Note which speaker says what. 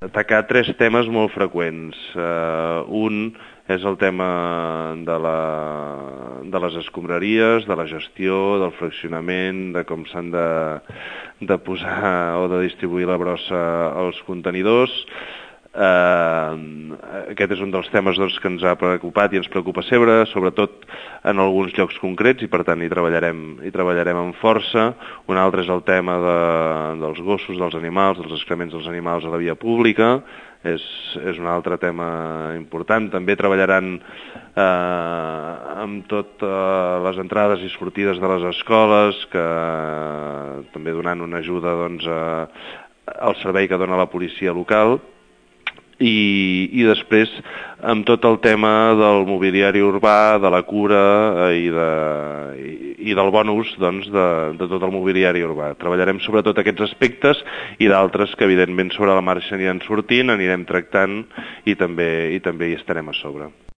Speaker 1: atacar tres temes molt freqüents. Un és el tema de les escombraries, de la gestió, del fraccionament, de com s'han de posar o de distribuir la brossa als contenidors. Aquest és un dels temes que ens ha preocupat i ens preocupa sempre, sobretot en alguns llocs concrets, i per tant hi treballarem amb força. Un altre és el tema dels gossos, dels animals, dels excrements dels animals a la via pública. És un altre tema important. També treballaran amb totes les entrades i sortides de les escoles, també donant una ajuda al servei que dona la policia local. I després amb tot el tema del mobiliari urbà, de la cura i del bon ús de tot el mobiliari urbà. Treballarem sobretot aquests aspectes i d'altres que evidentment sobre la marxa aniran sortint, anirem tractant i també hi estarem a sobre.